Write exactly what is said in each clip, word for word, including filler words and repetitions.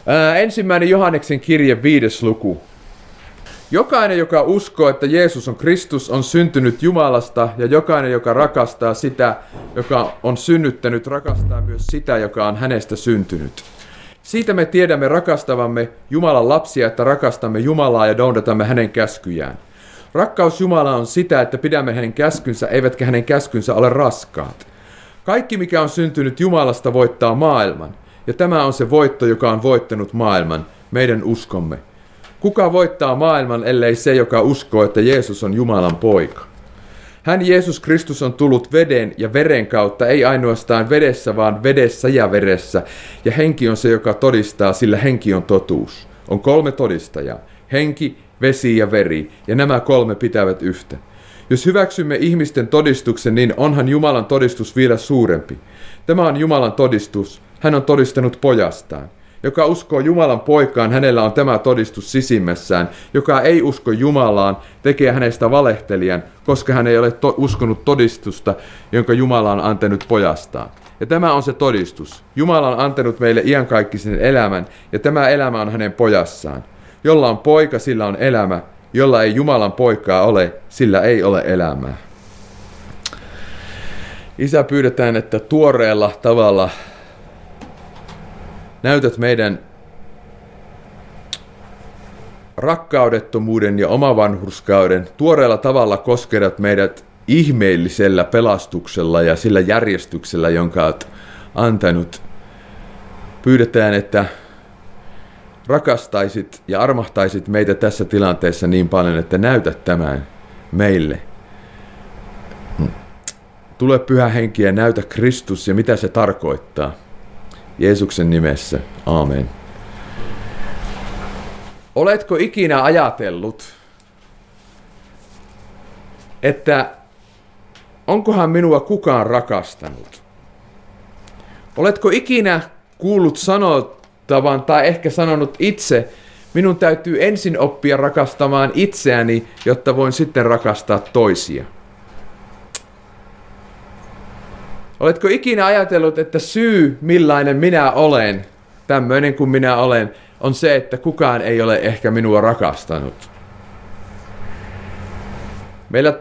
Ää, ensimmäinen Johanneksen kirje, viides luku. Jokainen, joka uskoo, että Jeesus on Kristus, on syntynyt Jumalasta, ja jokainen, joka rakastaa sitä, joka on synnyttänyt, rakastaa myös sitä, joka on hänestä syntynyt. Siitä me tiedämme rakastavamme Jumalan lapsia, että rakastamme Jumalaa ja noudatamme hänen käskyjään. Rakkaus Jumalaa on sitä, että pidämme hänen käskynsä, eivätkä hänen käskynsä ole raskaat. Kaikki, mikä on syntynyt Jumalasta, voittaa maailman. Ja tämä on se voitto, joka on voittanut maailman, meidän uskomme. Kuka voittaa maailman, ellei se, joka uskoo, että Jeesus on Jumalan poika? Hän, Jeesus Kristus, on tullut veden ja veren kautta, ei ainoastaan vedessä, vaan vedessä ja veressä. Ja henki on se, joka todistaa, sillä henki on totuus. On kolme todistajaa. Henki, vesi ja veri, ja nämä kolme pitävät yhtä. Jos hyväksymme ihmisten todistuksen, niin onhan Jumalan todistus vielä suurempi. Tämä on Jumalan todistus. Hän on todistanut pojastaan. Joka uskoo Jumalan poikaan, hänellä on tämä todistus sisimmässään. Joka ei usko Jumalaan, tekee hänestä valehtelijan, koska hän ei ole to- uskonut todistusta, jonka Jumala on antanut pojastaan. Ja tämä on se todistus. Jumala on antanut meille iankaikkisen elämän, ja tämä elämä on hänen pojassaan. Jolla on poika, sillä on elämä. Jolla ei Jumalan poikaa ole, sillä ei ole elämää. Isä, pyydetään, että tuoreella tavalla näytät meidän rakkaudettomuuden ja omavanhurskauden. Tuoreella tavalla kosketat meidät ihmeellisellä pelastuksella ja sillä järjestyksellä, jonka olet antanut. Pyydetään, että rakastaisit ja armahtaisit meitä tässä tilanteessa niin paljon, että näytät tämän meille. Tule Pyhä Henki ja näytä Kristus ja mitä se tarkoittaa. Jeesuksen nimessä. Aamen. Oletko ikinä ajatellut, että onkohan minua kukaan rakastanut? Oletko ikinä kuullut sanottavan tai ehkä sanonut itse, minun täytyy ensin oppia rakastamaan itseäni, jotta voin sitten rakastaa toisia? Oletko ikinä ajatellut, että syy, millainen minä olen, tämmöinen kuin minä olen, on se, että kukaan ei ole ehkä minua rakastanut? Meillä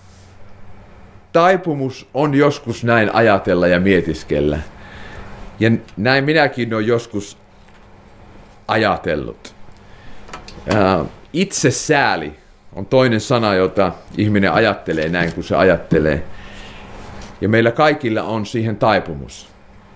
taipumus on joskus näin ajatella ja mietiskellä. Ja näin minäkin olen joskus ajatellut. Itsesääli on toinen sana, jota ihminen ajattelee näin kuin se ajattelee. Ja meillä kaikilla on siihen taipumus.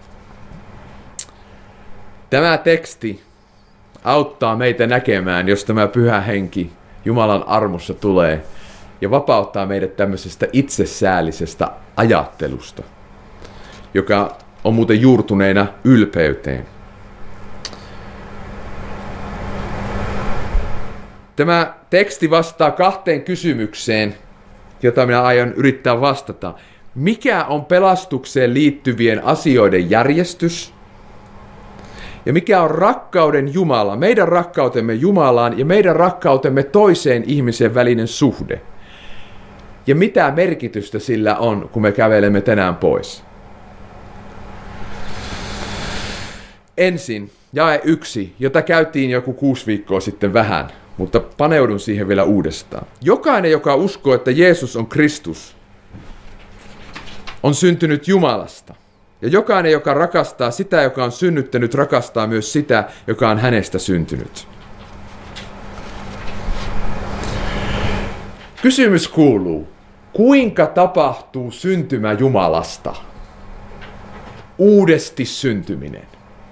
Tämä teksti auttaa meitä näkemään, jos tämä Pyhä Henki Jumalan armossa tulee ja vapauttaa meidät tämmöisestä itsesäällisestä ajattelusta, joka on muuten juurtuneena ylpeyteen. Tämä teksti vastaa kahteen kysymykseen, jota minä aion yrittää vastata. Mikä on pelastukseen liittyvien asioiden järjestys? Ja mikä on rakkauden Jumala, meidän rakkautemme Jumalaan ja meidän rakkautemme toiseen ihmisen välinen suhde? Ja mitä merkitystä sillä on, kun me kävelemme tänään pois? Ensin jae yksi, jota käytiin joku kuusi viikkoa sitten vähän, mutta paneudun siihen vielä uudestaan. Jokainen, joka uskoo, että Jeesus on Kristus, on syntynyt Jumalasta. Ja jokainen, joka rakastaa sitä, joka on synnyttänyt, rakastaa myös sitä, joka on hänestä syntynyt. Kysymys kuuluu, kuinka tapahtuu syntymä Jumalasta? Uudesti syntyminen.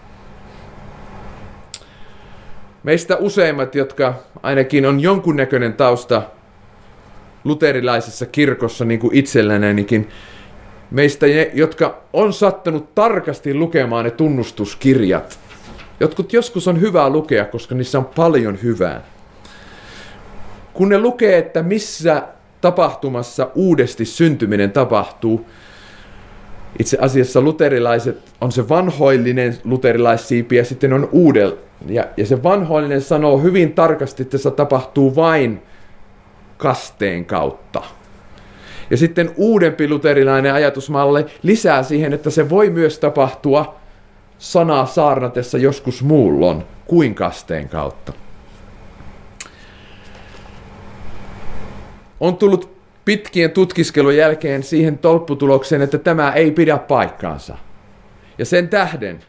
Meistä useimmat, jotka ainakin on jonkunnäköinen tausta luterilaisessa kirkossa, niin kuin itsellänikin, meistä, jotka on sattanut tarkasti lukemaan ne tunnustuskirjat. Jotkut joskus on hyvä lukea, koska niissä on paljon hyvää. Kun ne lukee, että missä tapahtumassa uudesti syntyminen tapahtuu, itse asiassa luterilaiset on se vanhoillinen luterilaissiipi ja sitten on uudel. Ja, ja se vanhoillinen sanoo hyvin tarkasti, että se tapahtuu vain kasteen kautta. Ja sitten uudempi luterilainen ajatusmalli lisää siihen, että se voi myös tapahtua sanaa saarnatessa joskus muulloin kuin kasteen kautta. On tullut pitkien tutkiskelun jälkeen siihen tolpputulokseen, että tämä ei pidä paikkaansa. Ja sen tähden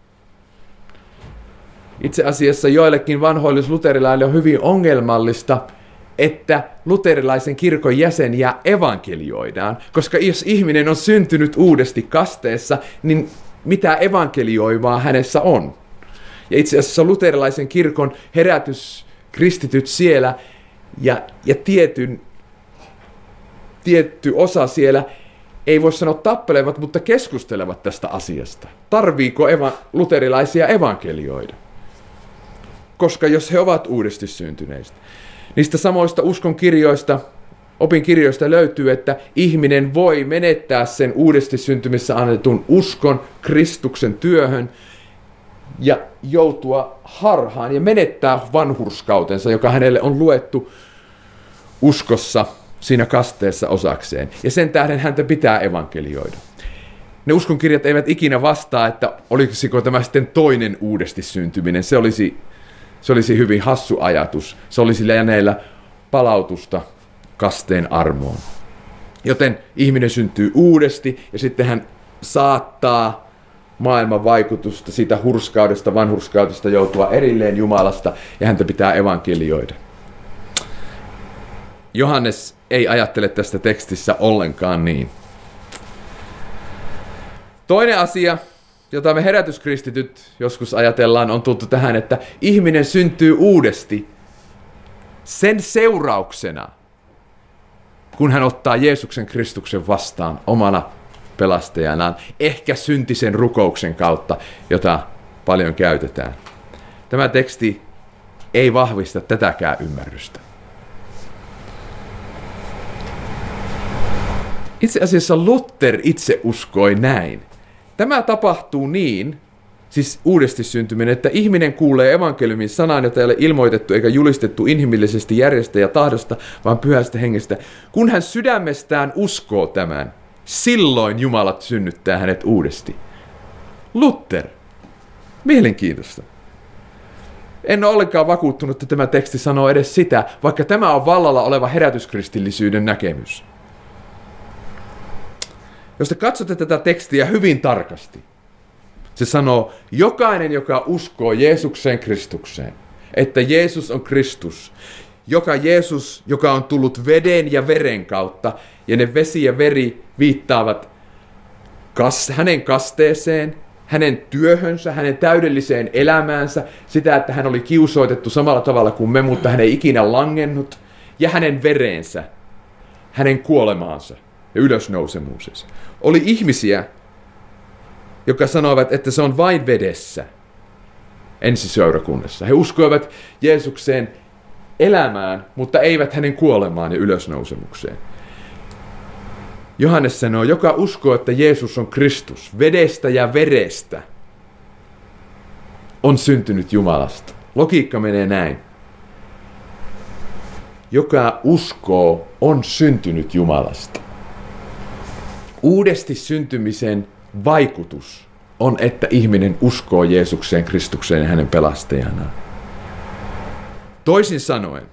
itse asiassa joillekin vanhoillis-luterilaisille on hyvin ongelmallista, että luterilaisen kirkon jäseniä evankelioidaan. Koska jos ihminen on syntynyt uudesti kasteessa, niin mitä evankelioivaa hänessä on? Ja itse asiassa luterilaisen kirkon herätyskristityt siellä ja, ja tietyn, tietty osa siellä, ei voi sanoa tappelevat, mutta keskustelevat tästä asiasta. Tarviiko eva- luterilaisia evankelioida? Koska jos he ovat uudesti syntyneistä. Niistä samoista uskon kirjoista, opin kirjoista löytyy, että ihminen voi menettää sen uudesti syntymissä annetun uskon Kristuksen työhön ja joutua harhaan ja menettää vanhurskautensa, joka hänelle on luettu uskossa siinä kasteessa osakseen. Ja sen tähden häntä pitää evankelioida. Ne uskonkirjat eivät ikinä vastaa, että olisiko tämä sitten toinen uudesti syntyminen. Se olisi, se olisi hyvin hassu ajatus. Se olisi lieneillä palautusta kasteen armoon. Joten ihminen syntyy uudesti ja sitten hän saattaa maailman vaikutusta, sitä hurskaudesta, vanhurskaudesta joutua erilleen Jumalasta ja häntä pitää evankelioida. Johannes ei ajattele tästä tekstissä ollenkaan niin. Toinen asia, jota me herätyskristityt joskus ajatellaan, on tultu tähän, että ihminen syntyy uudesti sen seurauksena, kun hän ottaa Jeesuksen Kristuksen vastaan omana pelastajanaan, ehkä syntisen rukouksen kautta, jota paljon käytetään. Tämä teksti ei vahvista tätäkään ymmärrystä. Itse asiassa Luther itse uskoi näin. Tämä tapahtuu niin, siis uudesti syntyminen, että ihminen kuulee evankeliumin sanan, jota ei ole ilmoitettu eikä julistettu inhimillisesti järjestäjä tahdosta, vaan pyhästä hengestä. Kun hän sydämestään uskoo tämän, silloin Jumala synnyttää hänet uudesti. Luther. Mielenkiintoista. En ole ollenkaan vakuuttunut, että tämä teksti sanoo edes sitä, vaikka tämä on vallalla oleva herätyskristillisyyden näkemys. Jos te katsotte tätä tekstiä hyvin tarkasti, se sanoo, jokainen, joka uskoo Jeesukseen Kristukseen, että Jeesus on Kristus, joka Jeesus, joka on tullut veden ja veren kautta, ja ne vesi ja veri viittaavat kas, hänen kasteeseen, hänen työhönsä, hänen täydelliseen elämäänsä, sitä, että hän oli kiusoitettu samalla tavalla kuin me, mutta hän ei ikinä langennut, ja hänen vereensä, hänen kuolemaansa ja ylösnousemuusensa. Oli ihmisiä, jotka sanoivat, että se on vain vedessä ensiseurakunnassa. He uskoivat Jeesukseen elämään, mutta eivät hänen kuolemaan ja ylösnousemukseen. Johannes sanoo, joka uskoo, että Jeesus on Kristus, vedestä ja verestä, on syntynyt Jumalasta. Logiikka menee näin. Joka uskoo, on syntynyt Jumalasta. Uudesti syntymisen vaikutus on, että ihminen uskoo Jeesukseen, Kristukseen ja hänen pelastajanaan. Toisin sanoen,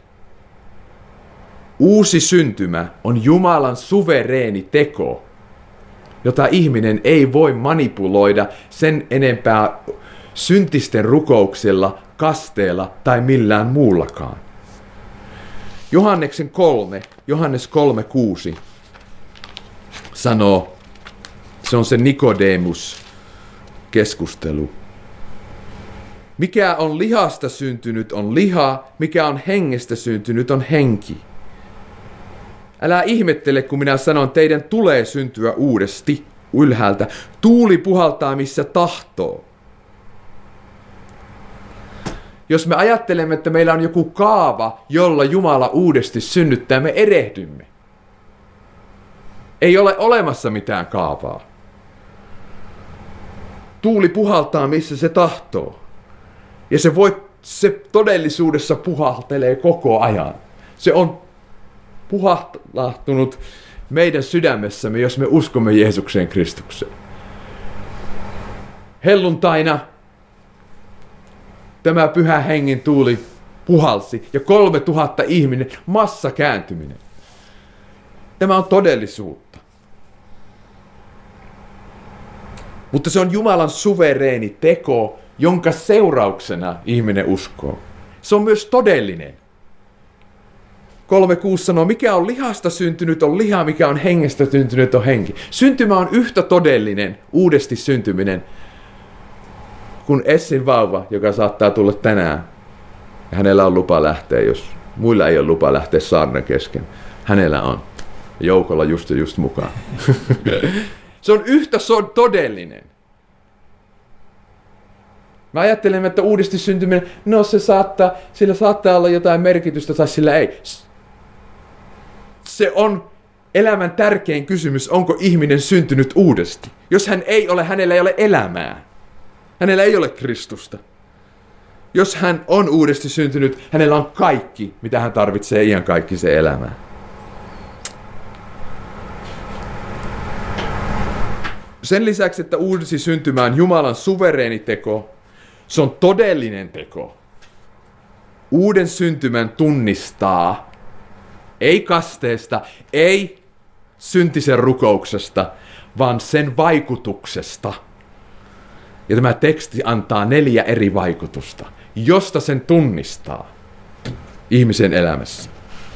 uusi syntymä on Jumalan suvereeni teko, jota ihminen ei voi manipuloida sen enempää syntisten rukouksella, kasteella tai millään muullakaan. Johanneksen kolme, Johannes kolme kuusi sanoo, se on se Nikodemus-keskustelu. Mikä on lihasta syntynyt on liha, mikä on hengestä syntynyt on henki. Älä ihmettele, kun minä sanon, teidän tulee syntyä uudesti ylhäältä. Tuuli puhaltaa missä tahtoo. Jos me ajattelemme, että meillä on joku kaava, jolla Jumala uudesti synnyttää, me erehdymme. Ei ole olemassa mitään kaavaa. Tuuli puhaltaa missä se tahtoo. Ja se, voi, se todellisuudessa puhaltelee koko ajan. Se on puhaltunut meidän sydämessämme, jos me uskomme Jeesukseen Kristukseen. helluntaina tämä pyhä hengen tuuli puhalsi ja kolme tuhatta ihminen, massakääntyminen. Tämä on todellisuutta. Mutta se on Jumalan suvereeni teko, jonka seurauksena ihminen uskoo. Se on myös todellinen. kolme kuusi sanoo, mikä on lihasta syntynyt on liha, mikä on hengestä syntynyt on henki. Syntymä on yhtä todellinen, uudesti syntyminen, kuin Essin vauva, joka saattaa tulla tänään. Ja hänellä on lupa lähteä, jos muilla ei ole lupa lähteä saarnan kesken. Hänellä on. Joukolla just ja just mukaan. Se on yhtä so- todellinen. Mä ajattelen, että uudesti syntyminen, no se saattaa, sillä saattaa olla jotain merkitystä tai sillä ei. Se on elämän tärkein kysymys, onko ihminen syntynyt uudesti. Jos hän ei ole, hänellä ei ole elämää. Hänellä ei ole Kristusta. Jos hän on uudesti syntynyt, hänellä on kaikki, mitä hän tarvitsee iankaikkiseen elämään. Sen lisäksi, että uudesi syntymä on Jumalan suvereeni teko, se on todellinen teko. Uuden syntymän tunnistaa, ei kasteesta, ei syntisen rukouksesta, vaan sen vaikutuksesta. Ja tämä teksti antaa neljä eri vaikutusta, josta sen tunnistaa ihmisen elämässä.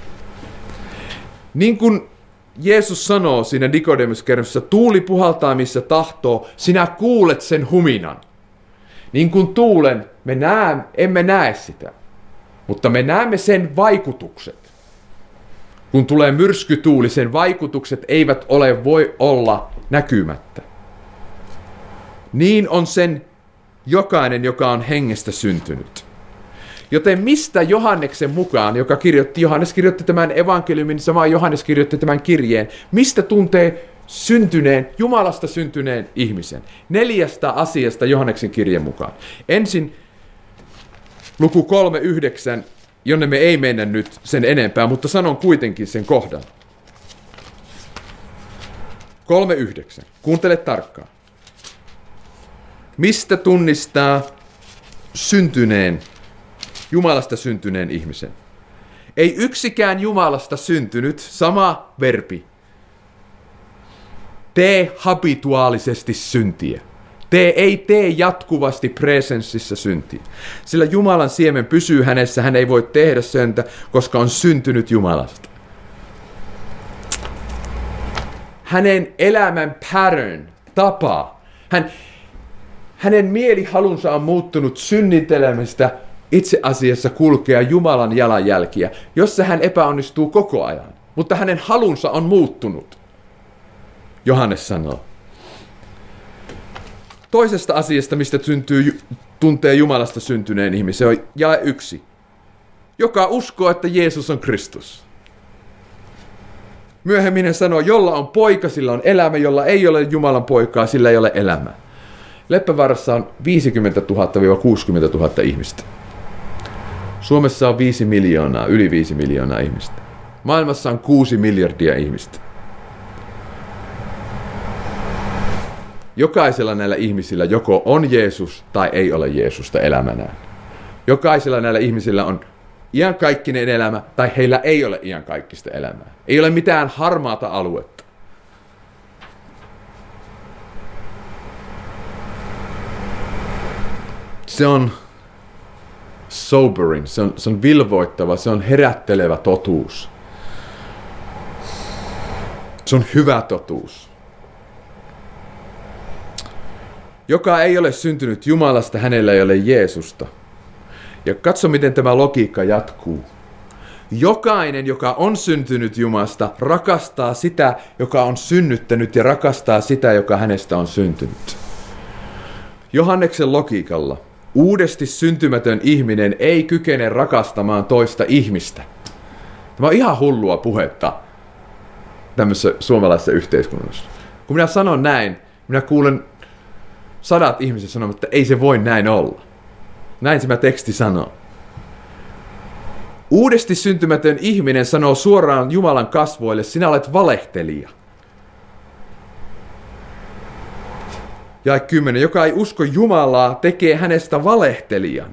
Niin kuin Jeesus sanoo siinä Nikodemus-kertomuksessa, tuuli puhaltaa missä tahtoo, sinä kuulet sen huminan. Niin kuin tuulen, me näemme, emme näe sitä, mutta me näemme sen vaikutukset. Kun tulee myrskytuuli, sen vaikutukset eivät ole voi olla näkymättä. Niin on sen jokainen, joka on hengestä syntynyt. Joten mistä Johanneksen mukaan, joka kirjoitti, Johannes kirjoitti tämän evankeliumin, sama Johannes kirjoitti tämän kirjeen, mistä tuntee syntyneen, Jumalasta syntyneen ihmisen? Neljästä asiasta Johanneksen kirjeen mukaan. Ensin luku kolme yhdeksän, jonne me ei mennä nyt sen enempää, mutta sanon kuitenkin sen kohdan. kolme yhdeksän. Kuuntele tarkkaan. Mistä tunnistaa syntyneen, Jumalasta syntyneen ihmisen? Ei yksikään Jumalasta syntynyt, sama verbi. Tee habituaalisesti syntiä. Tee ei tee jatkuvasti presenssissä syntiä. Sillä Jumalan siemen pysyy hänessä, hän ei voi tehdä syntä, koska on syntynyt Jumalasta. Hänen elämän pattern, tapa, hän, hänen mielihalunsa on muuttunut synnittelemistä itse asiassa kulkea Jumalan jalanjälkiä, jossa hän epäonnistuu koko ajan. Mutta hänen halunsa on muuttunut. Johannes sanoo. Toisesta asiasta, mistä syntyy, tuntee Jumalasta syntyneen ihmisen, on jae yksi. Joka uskoo, että Jeesus on Kristus. Myöhemmin hän sanoo, jolla on poika, sillä on elämä, jolla ei ole Jumalan poikaa, sillä ei ole elämää. Leppävaarassa on viisikymmentätuhatta kuusikymmentätuhatta ihmistä. Suomessa on viisi miljoonaa, yli viisi miljoonaa ihmistä. Maailmassa on kuusi miljardia ihmistä. Jokaisella näillä ihmisillä joko on Jeesus tai ei ole Jeesusta elämänään. Jokaisella näillä ihmisillä on iankaikkinen elämä tai heillä ei ole iankaikkista elämää. Ei ole mitään harmaata aluetta. Se on sobering, se on, se on vilvoittava, se on herättelevä totuus. Se on hyvä totuus. Joka ei ole syntynyt Jumalasta, hänellä ei ole Jeesusta. Ja katso, miten tämä logiikka jatkuu. Jokainen, joka on syntynyt Jumalasta, rakastaa sitä, joka on synnyttänyt, ja rakastaa sitä, joka hänestä on syntynyt. Johanneksen logiikalla uudesti syntymätön ihminen ei kykene rakastamaan toista ihmistä. Tämä on ihan hullua puhetta tämmöisessä suomalaisessa yhteiskunnassa. Kun minä sanon näin, minä kuulen sadat ihmiset sanovat, että ei se voi näin olla. Näin tämä teksti sanoo. Uudesti syntymätön ihminen sanoo suoraan Jumalan kasvoille, sinä olet valehtelija. Jae kymmenen. Joka ei usko Jumalaa, tekee hänestä valehtelijan.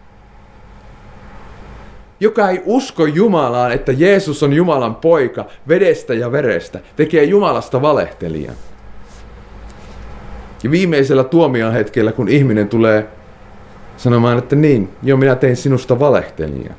Joka ei usko Jumalaan, että Jeesus on Jumalan poika vedestä ja verestä, tekee Jumalasta valehtelijan. Ja viimeisellä tuomion hetkellä, kun ihminen tulee sanomaan, että niin, joo, minä tein sinusta valehtelijan.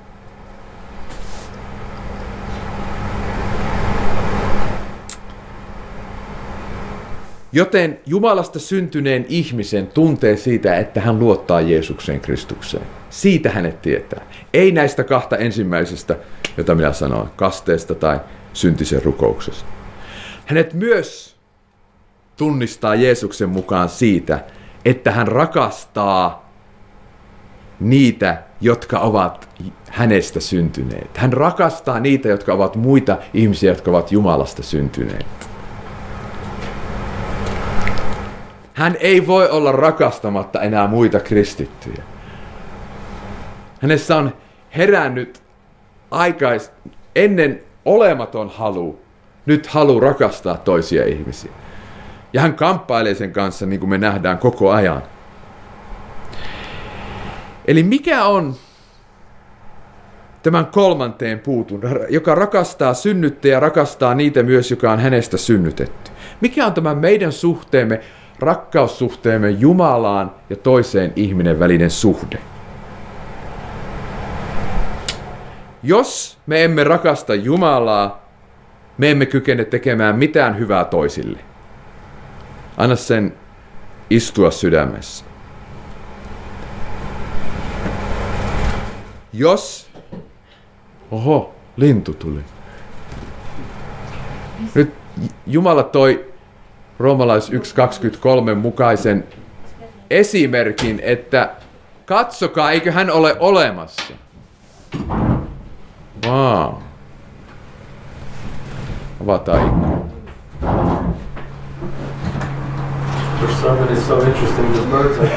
Joten Jumalasta syntyneen ihmisen tuntee siitä, että hän luottaa Jeesukseen Kristukseen. Siitä hänet tietää. Ei näistä kahta ensimmäisestä, jota minä sanoin, kasteesta tai syntisen rukouksesta. Hänet myös tunnistaa Jeesuksen mukaan siitä, että hän rakastaa niitä, jotka ovat hänestä syntyneet. Hän rakastaa niitä, jotka ovat muita ihmisiä, jotka ovat Jumalasta syntyneet. Hän ei voi olla rakastamatta enää muita kristittyjä. Hänessä on herännyt aikais, ennen olematon halu, nyt halu rakastaa toisia ihmisiä. Ja hän kamppailee sen kanssa, niin kuin me nähdään koko ajan. Eli mikä on tämän kolmanteen puutun, joka rakastaa synnyttäjä, rakastaa niitä myös, joka on hänestä synnytetty? Mikä on tämä meidän suhteemme, rakkaussuhteemme Jumalaan ja toiseen ihminen välinen suhde? Jos me emme rakasta Jumalaa, me emme kykene tekemään mitään hyvää toisille. Anna sen istua sydämessä. Jos... Oho, lintu tuli. Nyt Jumala toi Roomalais yksi kaksikymmentäkolme mukaisen esimerkin, että katsokaa, eikö hän ole olemassa. Wow. Avataan ikkuna. For some it is so interesting, the birds are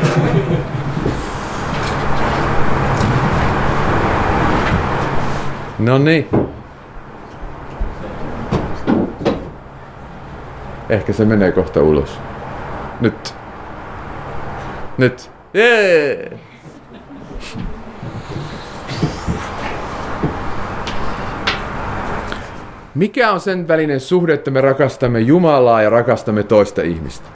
No niin. Ehkä se menee kohta ulos. Nyt. Nyt. Jee! Mikä on sen välinen suhde, että me rakastamme Jumalaa ja rakastamme toista ihmistä?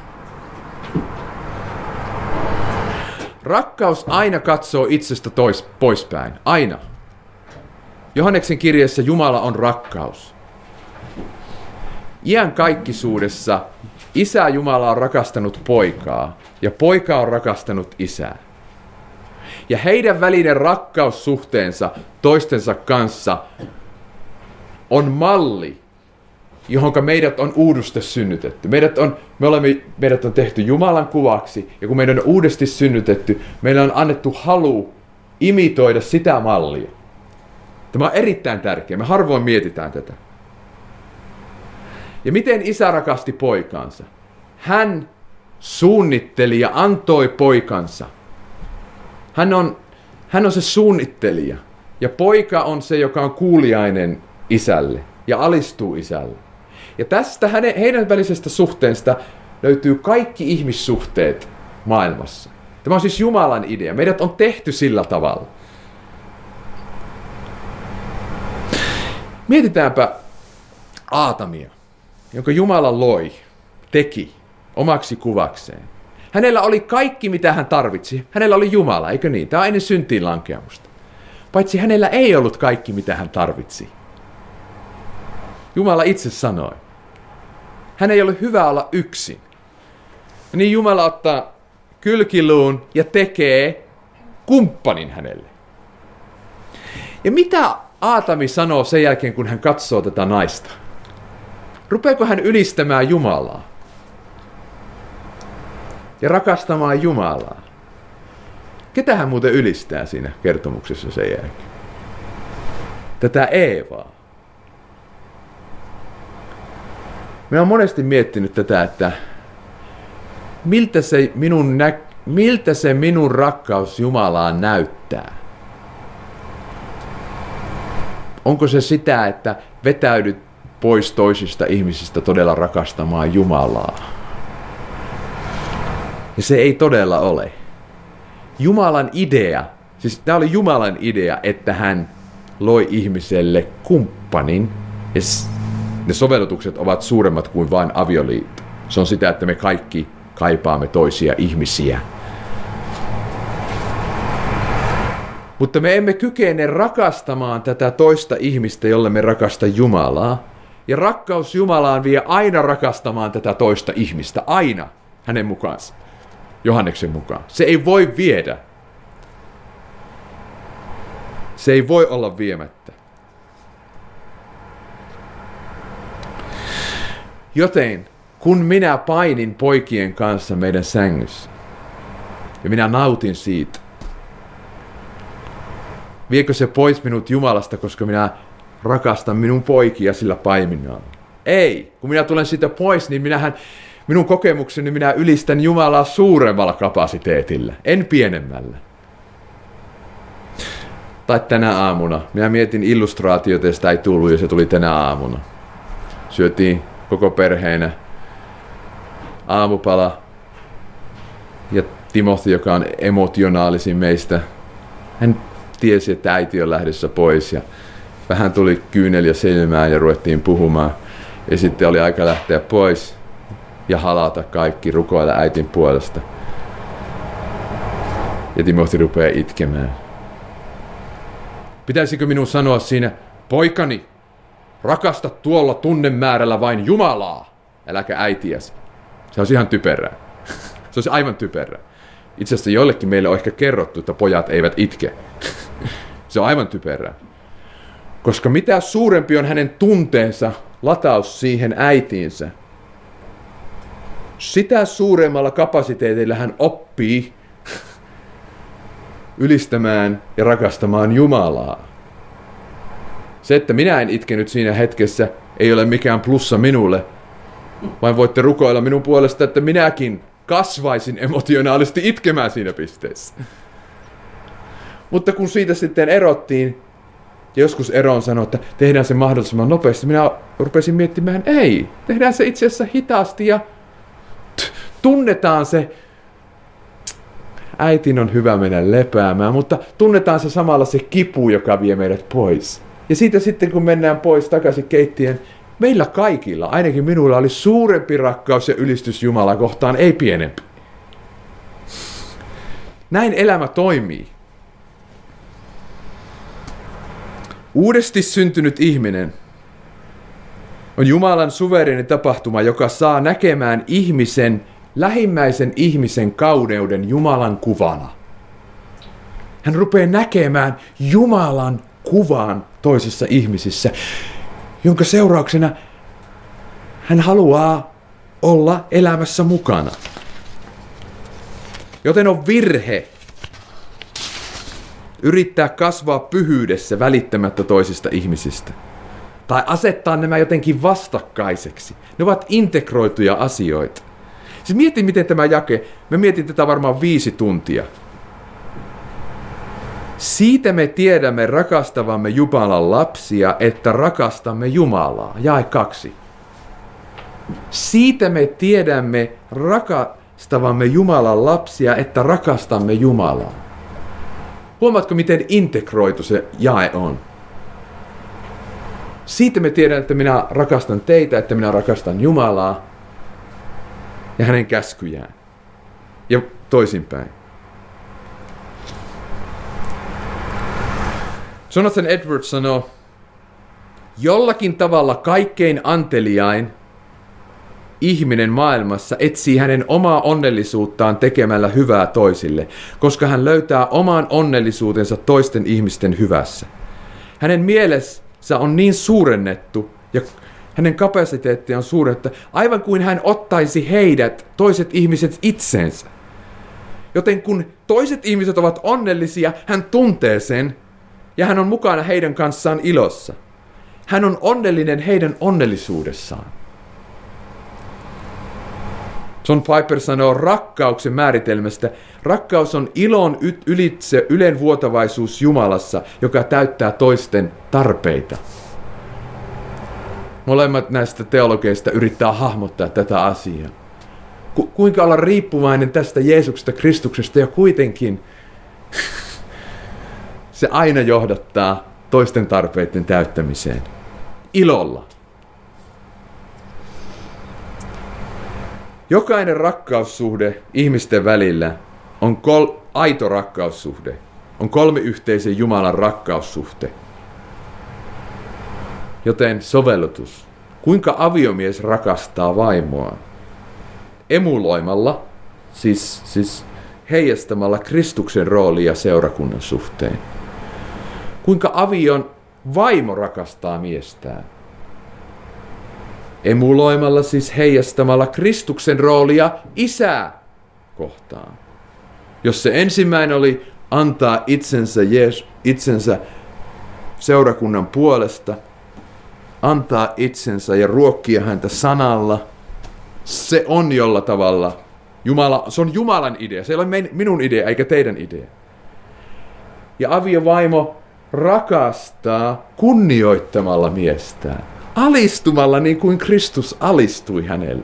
Rakkaus aina katsoo itsestä tois, poispäin. Aina. Johanneksen kirjassa Jumala on rakkaus. Iän kaikkisuudessa Isä Jumala on rakastanut poikaa ja poika on rakastanut isää. Ja heidän välinen rakkaussuhteensa toistensa kanssa on malli, johonka meidät on uudesti synnytetty. Meidät on, me olemme, meidät on tehty Jumalan kuvaksi, ja kun meidän on uudesti synnytetty, meillä on annettu halu imitoida sitä mallia. Tämä on erittäin tärkeää. Me harvoin mietitään tätä. Ja miten isä rakasti poikaansa? Hän suunnitteli ja antoi poikansa. Hän on, hän on se suunnittelija. Ja poika on se, joka on kuuliainen isälle ja alistuu isälle. Ja tästä hänen, heidän välisestä suhteesta löytyy kaikki ihmissuhteet maailmassa. Tämä on siis Jumalan idea. Meidät on tehty sillä tavalla. Mietitäänpä Aatamia, jonka Jumala loi, teki omaksi kuvakseen. Hänellä oli kaikki, mitä hän tarvitsi. Hänellä oli Jumala, eikö niin? Tämä on ennen syntiin lankeamusta. Paitsi hänellä ei ollut kaikki, mitä hän tarvitsi. Jumala itse sanoi. Hän ei ole hyvä olla yksin. Ja niin Jumala ottaa kylkiluun ja tekee kumppanin hänelle. Ja mitä Aatami sanoo sen jälkeen, kun hän katsoo tätä naista? Rupeeko hän ylistämään Jumalaa? Ja rakastamaan Jumalaa? Ketä hän muuten ylistää siinä kertomuksessa sen jälkeen? Tätä Eevaa. Minä olen monesti miettinyt tätä, että miltä se minun, nä- miltä se minun rakkaus Jumalaan näyttää. Onko se sitä, että vetäydyt pois toisista ihmisistä todella rakastamaan Jumalaa? Ja se ei todella ole. Jumalan idea, siis tämä oli Jumalan idea, että hän loi ihmiselle kumppanin, ja ne sovellutukset ovat suuremmat kuin vain avioliitto. Se on sitä, että me kaikki kaipaamme toisia ihmisiä. Mutta me emme kykene rakastamaan tätä toista ihmistä, jolle me rakasta Jumalaa. Ja rakkaus Jumalaan vie aina rakastamaan tätä toista ihmistä, aina hänen mukaansa, Johanneksen mukaan. Se ei voi viedä. Se ei voi olla viemättä. Joten kun minä painin poikien kanssa meidän sängyssä, ja minä nautin siitä, viekö se pois minut Jumalasta, koska minä rakastan minun poikia sillä paiminnolla? Ei. Kun minä tulen siitä pois, niin minähän, minun kokemukseni minä ylistän Jumalaa suuremmalla kapasiteetilla, en pienemmällä. Tai tänä aamuna. Minä mietin illustraatiota, ja sitä ei tullut, ja se tuli tänä aamuna. Syötiin koko perheenä aamupala. Ja Timothy, joka on emotionaalisin meistä, hän tiesi, että äiti on lähdössä pois. Ja vähän tuli kyyneliä silmään ja ruvettiin puhumaan. Ja sitten oli aika lähteä pois ja halata kaikki, rukoilla äitin puolesta. Ja Timothy rupeaa itkemään. Pitäisikö minun sanoa siinä, poikani, rakasta tuolla tunnemäärällä vain Jumalaa, äläkä äitiäsi. Se olisi ihan typerää. Se olisi aivan typerää. Itse asiassa joillekin meille on ehkä kerrottu, että pojat eivät itke. Se on aivan typerää. Koska mitä suurempi on hänen tunteensa lataus siihen äitiinsä, sitä suuremmalla kapasiteetilla hän oppii ylistämään ja rakastamaan Jumalaa. Se, että minä en itkenyt siinä hetkessä, ei ole mikään plussa minulle, vaan voitte rukoilla minun puolesta, että minäkin kasvaisin emotionaalisesti itkemään siinä pisteessä. Mutta kun siitä sitten erottiin, ja joskus eroon sanoi, että tehdään se mahdollisimman nopeasti, minä rupesin miettimään, ei, tehdään se itse asiassa hitaasti ja tunnetaan se. Äitin on hyvä mennä lepäämään, mutta tunnetaan se samalla se kipu, joka vie meidät pois. Ja siitä sitten, kun mennään pois takaisin keittiön, meillä kaikilla, ainakin minulla, oli suurempi rakkaus ja ylistys Jumalaa kohtaan, ei pienempi. Näin elämä toimii. Uudesti syntynyt ihminen on Jumalan suvereeni tapahtuma, joka saa näkemään ihmisen, lähimmäisen ihmisen kauneuden Jumalan kuvana. Hän rupeaa näkemään Jumalan kuvan toisissa ihmisissä, jonka seurauksena hän haluaa olla elämässä mukana. Joten on virhe yrittää kasvaa pyhyydessä välittämättä toisista ihmisistä. Tai asettaa nämä jotenkin vastakkaiseksi. Ne ovat integroituja asioita. Siis mietin, miten tämä jake, mä mietin tätä varmaan viisi tuntia. Siitä me tiedämme rakastavamme Jumalan lapsia, että rakastamme Jumalaa. Jae kaksi. Siitä me tiedämme rakastavamme Jumalan lapsia, että rakastamme Jumalaa. Huomaatko, miten integroitu se jae on? Siitä me tiedän, että minä rakastan teitä, että minä rakastan Jumalaa ja hänen käskyjään. Ja toisinpäin. Jonathan Edwards sanoo, jollakin tavalla kaikkein anteliain ihminen maailmassa etsii hänen omaa onnellisuuttaan tekemällä hyvää toisille, koska hän löytää oman onnellisuutensa toisten ihmisten hyvässä. Hänen mielessä on niin suurennettu ja hänen kapasiteettiaan on suuri, että aivan kuin hän ottaisi heidät, toiset ihmiset itseensä. Joten kun toiset ihmiset ovat onnellisia, hän tuntee sen ja hän on mukana heidän kanssaan ilossa. Hän on onnellinen heidän onnellisuudessaan. John Piper sanoo rakkauksen määritelmästä, rakkaus on ilon ylitse ylenvuotavaisuus Jumalassa, joka täyttää toisten tarpeita. Molemmat näistä teologeista yrittää hahmottaa tätä asiaa. Ku, kuinka olla riippuvainen tästä Jeesuksesta Kristuksesta ja kuitenkin se aina johdattaa toisten tarpeiden täyttämiseen. Ilolla. Jokainen rakkaussuhde ihmisten välillä on kol- aito rakkaussuhde. On kolmiyhteisen Jumalan rakkaussuhde. Joten sovellutus. Kuinka aviomies rakastaa vaimoa? Emuloimalla, siis, siis heijastamalla Kristuksen roolia seurakunnan suhteen. Kuinka avion vaimo rakastaa miestään? Emuloimalla, siis heijastamalla Kristuksen roolia isää kohtaan. Jos se ensimmäinen oli antaa itsensä, Jees, itsensä seurakunnan puolesta, antaa itsensä ja ruokkia häntä sanalla, se on jolla tavalla Jumala, se on Jumalan idea. Se ei ole minun idea eikä teidän idea. Ja aviovaimo rakastaa kunnioittamalla miestään. Alistumalla niin kuin Kristus alistui hänelle.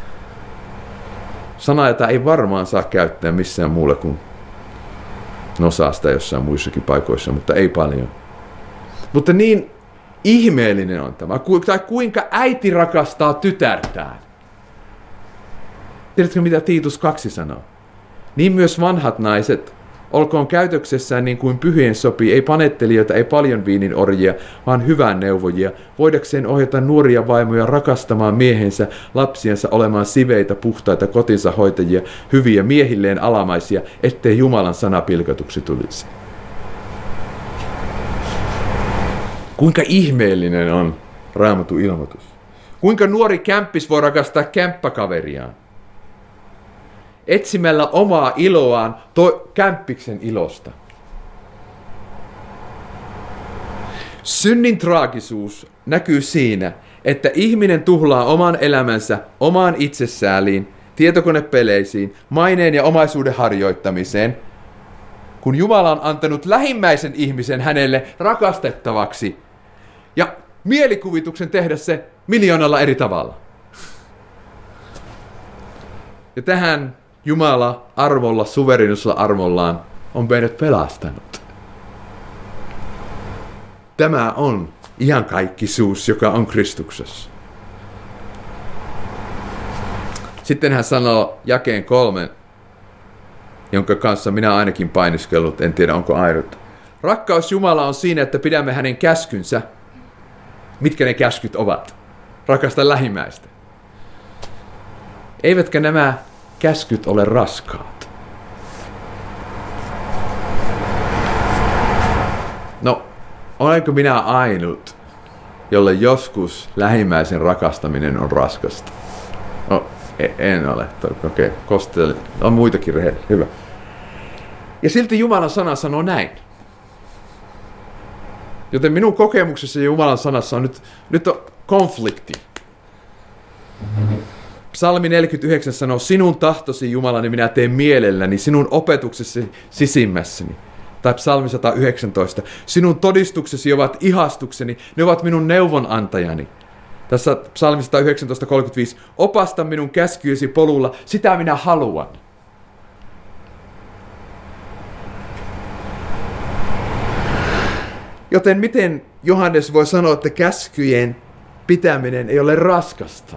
Sana, jota ei varmaan saa käyttää missään muulla kuin no saa sitä jossain muissakin paikoissa, mutta ei paljon. Mutta niin ihmeellinen on tämä. Tai kuinka äiti rakastaa tytärtään. Tiedätkö, mitä Tiitus kaksi sanoo? Niin myös vanhat naiset, olkoon käytöksessään niin kuin pyhien sopii, ei panettelijoita, ei paljon viinin orjia, vaan hyvän neuvojia, voidakseen ohjata nuoria vaimoja rakastamaan miehensä, lapsiensa olemaan siveitä, puhtaita, kotinsa hoitajia, hyviä, miehilleen alamaisia, ettei Jumalan sana pilkatuksi tulisi. Kuinka ihmeellinen on Raamatun ilmoitus? Kuinka nuori kämppis voi rakastaa kämppäkaveriaan? Etsimällä omaa iloaan to- kämppiksen ilosta. Synnin traagisuus näkyy siinä, että ihminen tuhlaa oman elämänsä omaan itsesääliin, tietokonepeleisiin, maineen ja omaisuuden harjoittamiseen, kun Jumala on antanut lähimmäisen ihmisen hänelle rakastettavaksi ja mielikuvituksen tehdä se miljoonalla eri tavalla. Ja tähän Jumala armolla, suverenilla armollaan on meidät pelastanut. Tämä on iankaikkisuus, joka on Kristuksessa. Sitten hän sanoo jakeen kolmen, jonka kanssa minä ainakin painiskellut, en tiedä onko ainut. Rakkaus Jumala on siinä, että pidämme hänen käskynsä. Mitkä ne käskyt ovat? Rakasta lähimmäistä. Eivätkä nämä käskyt ole raskaat. No, olenko minä ainut, jolle joskus lähimmäisen rakastaminen on raskasta? No, en ole. Okei, okay. Kostelen. On muitakin rehellisiä. Hyvä. Ja silti Jumalan sana sanoo näin. Joten minun kokemuksessa Jumalan sanassa on nyt, nyt on konflikti. Psalmi neljäkymmentäyhdeksän sanoo, sinun tahtosi Jumalani minä teen mielelläni, sinun opetuksesi sisimmässäni. Tai psalmi sata yhdeksäntoista, sinun todistuksesi ovat ihastukseni, ne ovat minun neuvonantajani. Tässä psalmi sata yhdeksäntoista kolmekymmentäviisi, opasta minun käskyjesi polulla, sitä minä haluan. Joten miten Johannes voi sanoa, että käskyjen pitäminen ei ole raskasta?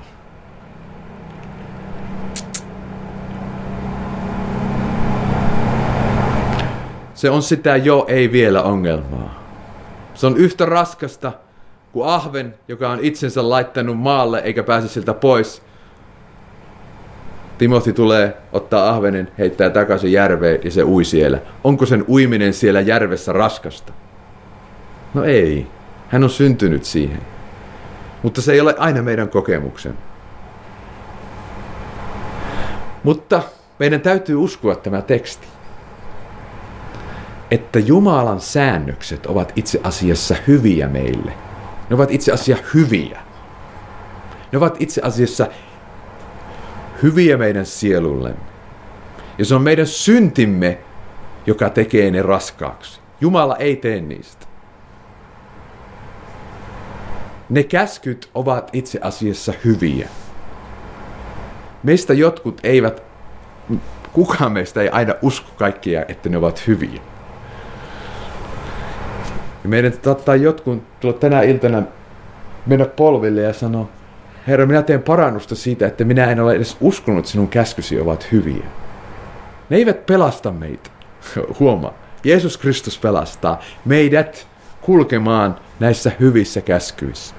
Se on sitä jo ei vielä ongelmaa. Se on yhtä raskasta kuin ahven, joka on itsensä laittanut maalle eikä pääse siltä pois. Timothy tulee, ottaa ahvenen, heittää takaisin järveen ja se ui siellä. Onko sen uiminen siellä järvessä raskasta? No ei. Hän on syntynyt siihen. Mutta se ei ole aina meidän kokemuksen. Mutta meidän täytyy uskoa tämä teksti. Että Jumalan säännökset ovat itse asiassa hyviä meille. Ne ovat itse asiassa hyviä. Ne ovat itse asiassa hyviä meidän sielullemme. Ja se on meidän syntimme, joka tekee ne raskaaksi. Jumala ei tee niistä. Ne käskyt ovat itse asiassa hyviä. Meistä jotkut eivät, kukaan meistä ei aina usko kaikkia, että ne ovat hyviä. Ja meidän saattaa jotkut tulla tänä iltana mennä polville ja sanoa, Herra, minä teen parannusta siitä, että minä en ole edes uskonut, että sinun käskysi ovat hyviä. Ne eivät pelasta meitä. Huomaa, Jeesus Kristus pelastaa meidät kulkemaan näissä hyvissä käskyissä.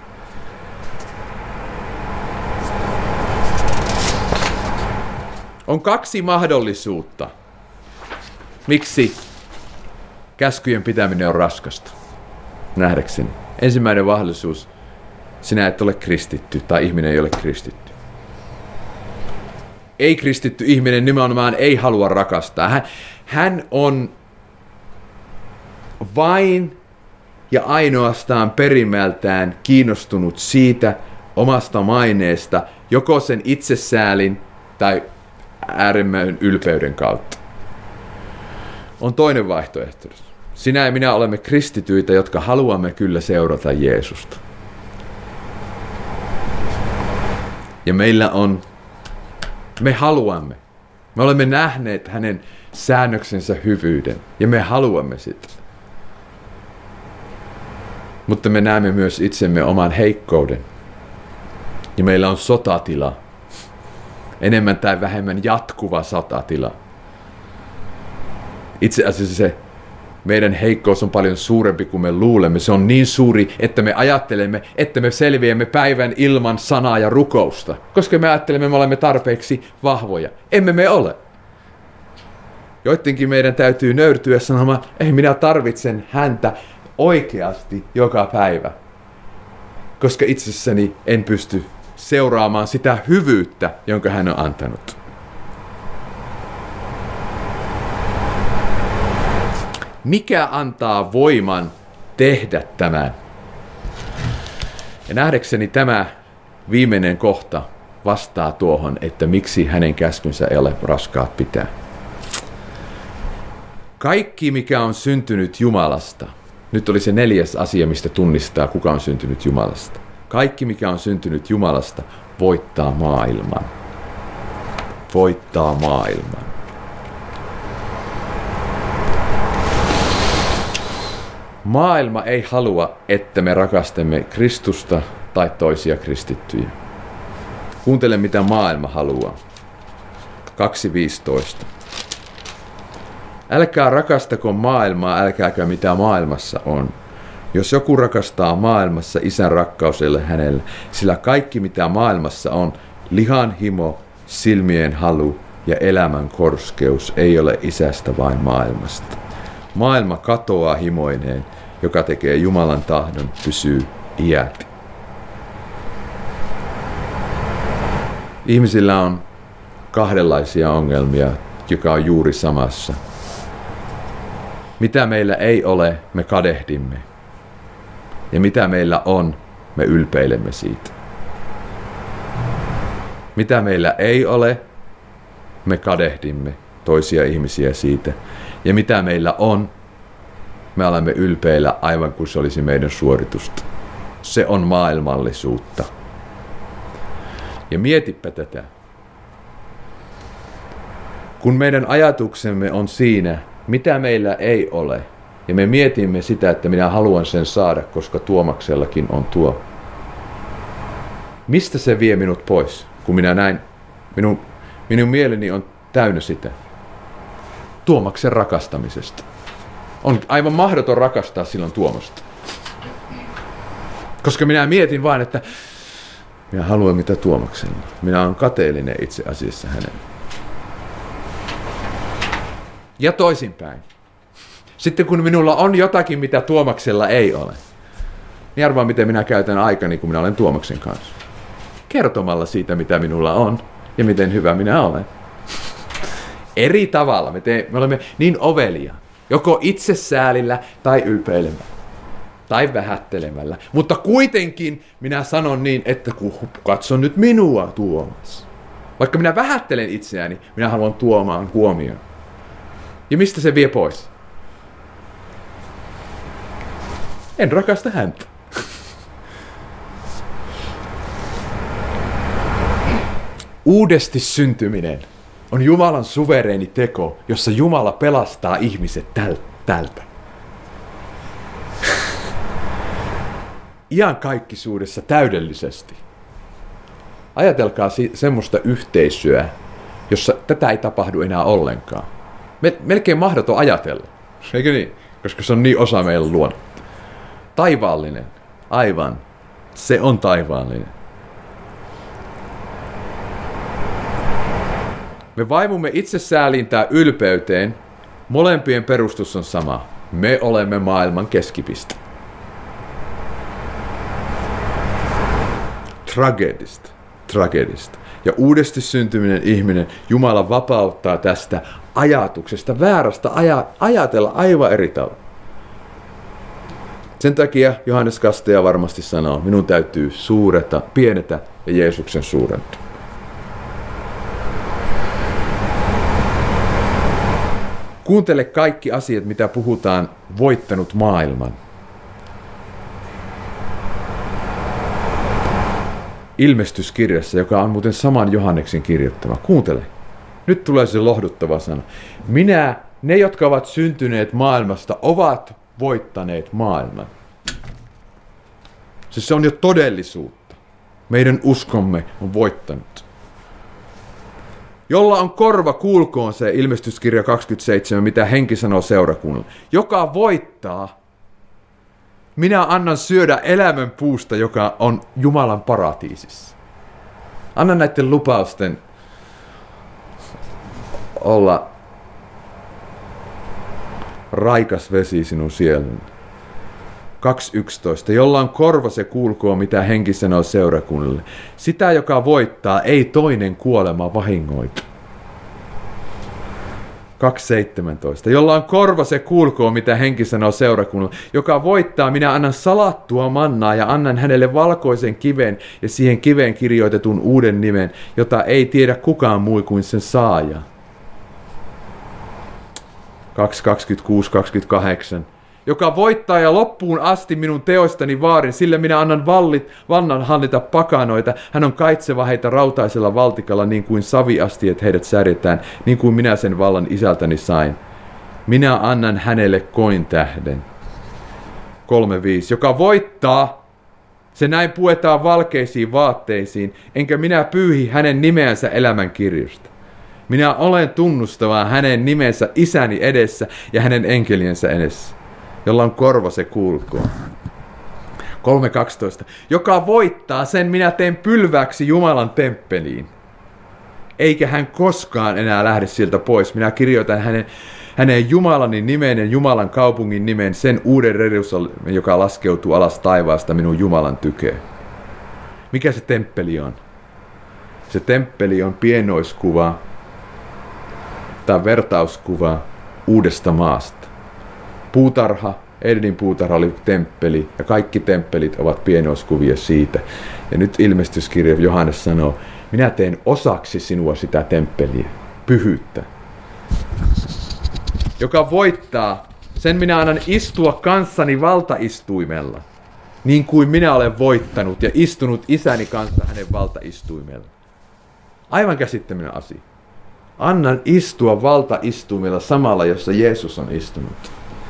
On kaksi mahdollisuutta, miksi käskyjen pitäminen on raskasta. Nähdäkseni. Ensimmäinen mahdollisuus, sinä et ole kristitty tai ihminen ei ole kristitty. Ei kristitty ihminen nimenomaan ei halua rakastaa. Hän, hän on vain ja ainoastaan perimältään kiinnostunut siitä omasta maineesta, joko sen itsesäälin tai äärimmäisen ylpeyden kautta. On toinen vaihtoehto. Sinä ja minä olemme kristityitä, jotka haluamme kyllä seurata Jeesusta. Ja meillä on, me haluamme, me olemme nähneet hänen säännöksensä hyvyyden ja me haluamme sitä. Mutta me näemme myös itsemme oman heikkouden. Ja meillä on sotatila. Enemmän tai vähemmän jatkuva sotatila. Itse asiassa se meidän heikkous on paljon suurempi kuin me luulemme. Se on niin suuri, että me ajattelemme, että me selviämme päivän ilman sanaa ja rukousta. Koska me ajattelemme, että me olemme tarpeeksi vahvoja. Emme me ole. Joidenkin meidän täytyy nöyrtyä sanomaan, ei minä tarvitsen häntä oikeasti joka päivä. Koska itsessäni en pysty seuraamaan sitä hyvyyttä, jonka hän on antanut. Mikä antaa voiman tehdä tämän? Ja nähdäkseni tämä viimeinen kohta vastaa tuohon, että miksi hänen käskynsä ei ole raskaat pitää. Kaikki, mikä on syntynyt Jumalasta, nyt oli se neljäs asia, mistä tunnistaa, kuka on syntynyt Jumalasta. Kaikki, mikä on syntynyt Jumalasta, voittaa maailman. Voittaa maailman. Maailma ei halua, että me rakastamme Kristusta tai toisia kristittyjä. Kuuntele, mitä maailma haluaa. kaksi viisitoista. Älkää rakastako maailmaa, älkääkä mitä maailmassa on. Jos joku rakastaa maailmassa, Isän rakkaus ei ole hänellä, sillä kaikki mitä maailmassa on, lihan himo, silmien halu ja elämän korskeus ei ole Isästä vain maailmasta. Maailma katoaa himoineen, joka tekee Jumalan tahdon, pysyy iäti. Ihmisillä on kahdenlaisia ongelmia, joka on juuri samassa. Mitä meillä ei ole, me kadehdimme. Ja mitä meillä on, me ylpeilemme siitä. Mitä meillä ei ole, me kadehdimme toisia ihmisiä siitä. Ja mitä meillä on, me alamme ylpeillä aivan kuin se olisi meidän suoritusta. Se on maailmallisuutta. Ja mietipä tätä. Kun meidän ajatuksemme on siinä, mitä meillä ei ole, ja me mietimme sitä, että minä haluan sen saada, koska Tuomaksellakin on tuo. Mistä se vie minut pois, kun minä näin, minun, minun mieleni on täynnä sitä. Tuomaksen rakastamisesta. On aivan mahdoton rakastaa silloin Tuomasta. Koska minä mietin vain, että minä haluan mitä Tuomaksella. Minä olen kateellinen itse asiassa hänelle. Ja toisinpäin. Sitten kun minulla on jotakin, mitä Tuomaksella ei ole, niin arvaa, miten minä käytän aikani, kun minä olen Tuomaksen kanssa. Kertomalla siitä, mitä minulla on ja miten hyvä minä olen. Eri tavalla. Me, te, me olemme niin ovelia. Joko itsesäälillä tai ylpeilemällä. Tai vähättelemällä. Mutta kuitenkin minä sanon niin, että katso nyt minua, Tuomas. Vaikka minä vähättelen itseäni, minä haluan tuomaan huomioon. Ja mistä se vie pois? En rakasta häntä. Uudesti syntyminen on Jumalan suvereeni teko, jossa Jumala pelastaa ihmiset täl- tältä. Iankaikkisuudessa täydellisesti. Ajatelkaa si- semmoista yhteisöä, jossa tätä ei tapahdu enää ollenkaan. Me- melkein mahdoton ajatella, eikö niin? Koska se on niin osa meidän luonnetta. Taivaallinen, aivan, se on taivaallinen. Me vaivumme itsesääliin tai ylpeyteen, molempien perustus on sama. Me olemme maailman keskipiste. Tragedista, tragedista. Ja uudesti syntyminen ihminen, Jumala vapauttaa tästä ajatuksesta, väärästä aja, ajatella aivan eri tavalla. Sen takia Johannes Kastaja varmasti sanoo, minun täytyy suureta, pienetä ja Jeesuksen suurentaa. Kuuntele kaikki asiat, mitä puhutaan voittanut maailman. Ilmestyskirjassa, joka on muuten saman Johanneksen kirjoittama. Kuuntele. Nyt tulee se lohduttava sana. Minä, ne jotka ovat syntyneet maailmasta, ovat voittaneet maailman. Se on jo todellisuutta. Meidän uskomme on voittanut. Jolla on korva, kuulkoon se ilmestyskirja kaksikymmentäseitsemän, mitä henki sanoo seurakunnalle. Joka voittaa, minä annan syödä elämän puusta, joka on Jumalan paratiisissa. Anna näiden lupausten olla raikas vesi sinun sielun. kaksi yksitoista. Jolla on korva, se kuulkoon, mitä henki sanoo seurakunnalle. Sitä, joka voittaa, ei toinen kuolema vahingoita. kaksi seitsemäntoista. Jolla on korva, se kuulkoon, mitä henki sanoo seurakunnalle. Joka voittaa, minä annan salattua mannaa ja annan hänelle valkoisen kiven ja siihen kiveen kirjoitetun uuden nimen, jota ei tiedä kukaan muu kuin sen saaja. kaksi kaksikymmentäkuusi kaksikymmentäkahdeksan. Joka voittaa ja loppuun asti minun teoistani vaarin, sillä minä annan vallit, vannan hallita pakanoita. Hän on kaitseva heitä rautaisella valtikalla, niin kuin saviasti, että heidät särjetään, niin kuin minä sen vallan isältäni sain. Minä annan hänelle kointähden. kolme viisi. Joka voittaa, se näin puetaan valkeisiin vaatteisiin, enkä minä pyyhi hänen nimeänsä elämän kirjasta. Minä olen tunnustava hänen nimensä isäni edessä ja hänen enkeliensä edessä. Jolla on korva, se kuulkoon. kolme kaksitoista. Joka voittaa, sen minä teen pylväksi Jumalan temppeliin. Eikä hän koskaan enää lähde sieltä pois. Minä kirjoitan hänen, hänen Jumalani nimen ja Jumalan kaupungin nimen, sen uuden Jerusalemin, joka laskeutuu alas taivaasta minun Jumalan tykeen. Mikä se temppeli on? Se temppeli on pienoiskuva tai vertauskuva uudesta maasta. Puutarha, Edinin puutarha oli temppeli ja kaikki temppelit ovat pienoiskuvia siitä. Ja nyt ilmestyskirja Johannes sanoo, minä teen osaksi sinua sitä temppeliä, pyhyyttä. Joka voittaa, sen minä annan istua kanssani valtaistuimella, niin kuin minä olen voittanut ja istunut isäni kanssa hänen valtaistuimella. Aivan käsittämätön asia. Annan istua valtaistuimella samalla, jossa Jeesus on istunut.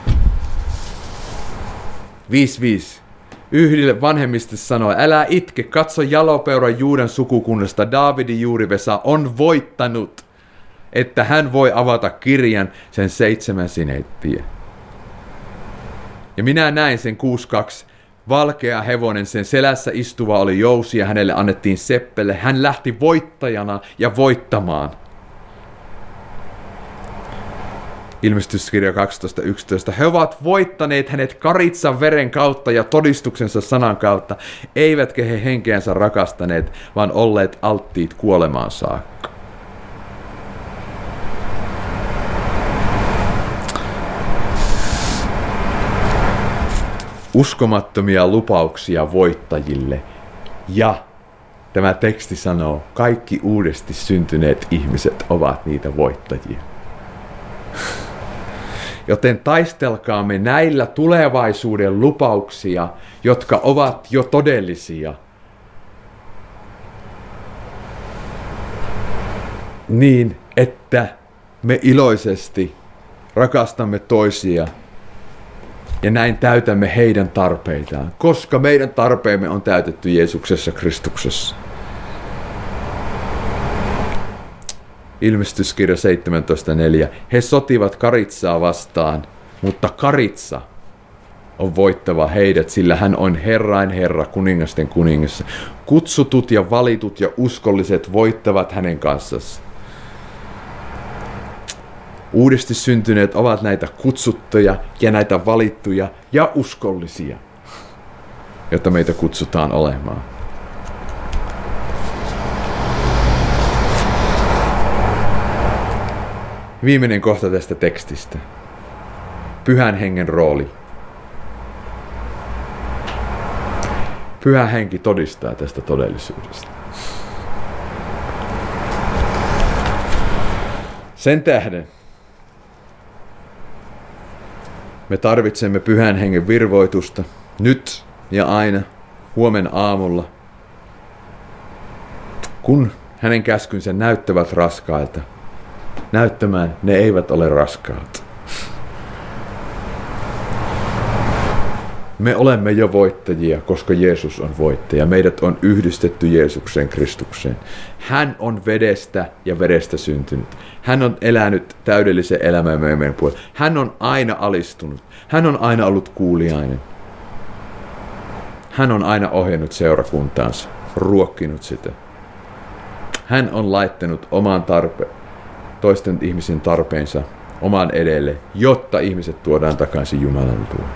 viisi viisi. Yhdelle vanhemmista sanoi, älä itke, katso jalopeuran Juudan sukukunnasta, Daavidin juurivesa on voittanut, että hän voi avata kirjan sen seitsemän sineittiä. Ja minä näin sen kuusi kaksi. Valkea hevonen, sen selässä istuva oli jousi ja hänelle annettiin seppele. Hän lähti voittajana ja voittamaan. Ilmestyskirja kaksitoista yksitoista. He ovat voittaneet hänet karitsan veren kautta ja todistuksensa sanan kautta, eivätkä he henkeänsä rakastaneet, vaan olleet alttiit kuolemaan saakka. Uskomattomia lupauksia voittajille. Ja tämä teksti sanoo, kaikki uudesti syntyneet ihmiset ovat niitä voittajia. Joten taistelkaamme näillä tulevaisuuden lupauksia, jotka ovat jo todellisia. niin, että me iloisesti rakastamme toisia ja näin täytämme heidän tarpeitaan, koska meidän tarpeemme on täytetty Jeesuksessa Kristuksessa. Ilmestyskirja seitsemäntoista neljä. He sotivat Karitsaa vastaan, mutta Karitsa on voittava heidät, sillä hän on Herrain Herra, kuningasten kuningassa. Kutsutut ja valitut ja uskolliset voittavat hänen kanssaan. Uudesti syntyneet ovat näitä kutsuttuja ja näitä valittuja ja uskollisia, jotta meitä kutsutaan olemaan. Viimeinen kohta tästä tekstistä. Pyhän hengen rooli. Pyhä henki todistaa tästä todellisuudesta. Sen tähden me tarvitsemme pyhän hengen virvoitusta nyt ja aina, huomenna aamulla, kun hänen käskynsä näyttävät raskailta. Näyttämään ne eivät ole raskaat. Me olemme jo voittajia, koska Jeesus on voittaja. Meidät on yhdistetty Jeesukseen Kristukseen. Hän on vedestä ja vedestä syntynyt. Hän on elänyt täydellisen elämän meidän puolella. Hän on aina alistunut. Hän on aina ollut kuuliainen. Hän on aina ohjannut seurakuntaansa, ruokkinut sitä. Hän on laittanut oman tarpeen, toisten ihmisen tarpeensa oman edelle, jotta ihmiset tuodaan takaisin Jumalan luo.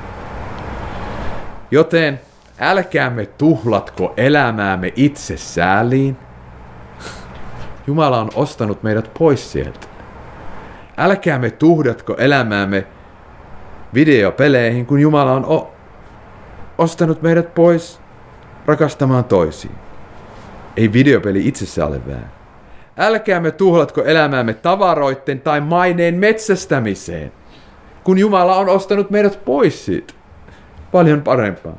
Joten älkäämme tuhlatko elämäämme itse sääliin. Jumala on ostanut meidät pois sieltä. Älkäämme tuhdatko elämäämme videopeleihin, kun Jumala on o- ostanut meidät pois rakastamaan toisiin. Ei videopeli itsessään ole väärin. Älkäämme tuhlatko elämäämme tavaroitten tai maineen metsästämiseen, kun Jumala on ostanut meidät pois siitä. Paljon parempaa.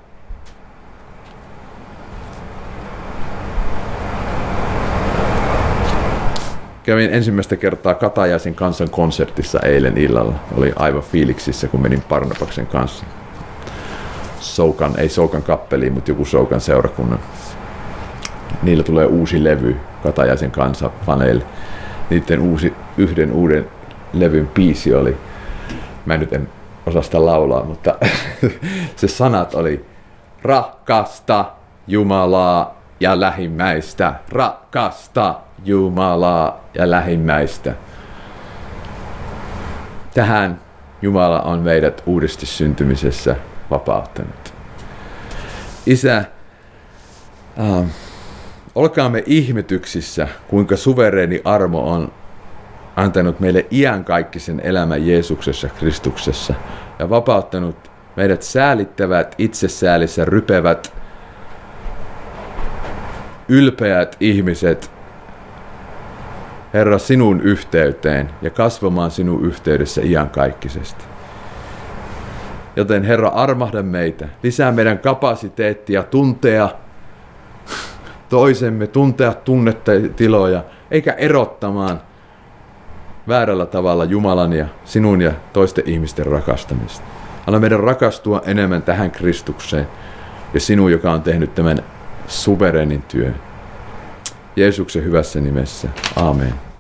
Kävin ensimmäistä kertaa Katajaisen kansan konsertissa eilen illalla. Oli aivan fiiliksissä, kun menin Barnabaksen kanssa. Soukan, ei Soukan kappeliin, mutta joku Soukan seurakunnan. Niillä tulee uusi levy, Katajaisen kansa paneeli. Niiden uusi, yhden uuden levyn biisi oli, mä nyt en osaa sitä laulaa, mutta se sanat oli rakasta Jumalaa ja lähimmäistä, rakasta Jumalaa ja lähimmäistä. Tähän Jumala on meidät uudesti syntymisessä vapauttanut. Isä, äh, olkaamme ihmetyksissä, kuinka suvereeni armo on antanut meille iankaikkisen elämän Jeesuksessa Kristuksessa ja vapauttanut meidät säälittävät, itsesäälissä rypevät, ylpeät ihmiset, Herra, sinun yhteyteen ja kasvamaan sinun yhteydessä iankaikkisesti. Joten Herra, armahda meitä, lisää meidän kapasiteettia tuntea toisemme, tuntea tunnetiloja, eikä erottamaan väärällä tavalla Jumalan ja sinun ja toisten ihmisten rakastamista. Anna meidän rakastua enemmän tähän Kristukseen ja sinun, joka on tehnyt tämän suvereenin työn. Jeesuksen hyvässä nimessä. Aamen.